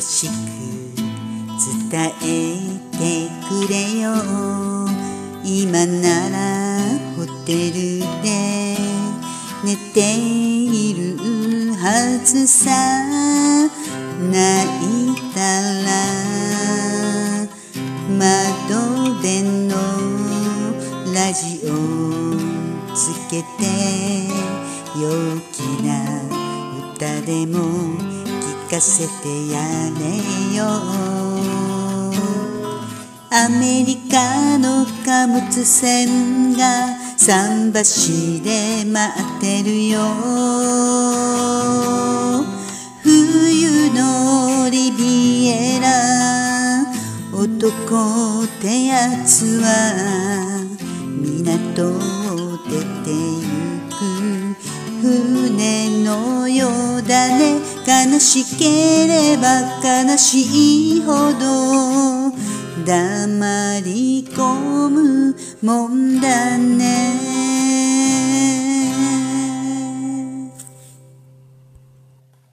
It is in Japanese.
しく伝えてくれよ。今ならホテルで寝ているはずさ。泣いたら窓でのラジオつけて陽気な歌でも聞かせてやれよ。アメリカの貨物船が桟橋で待ってるよ。冬のリビエラ、男ってやつは港を出てゆく船のようだね。悲しければ悲しいほど黙り込むもんだね。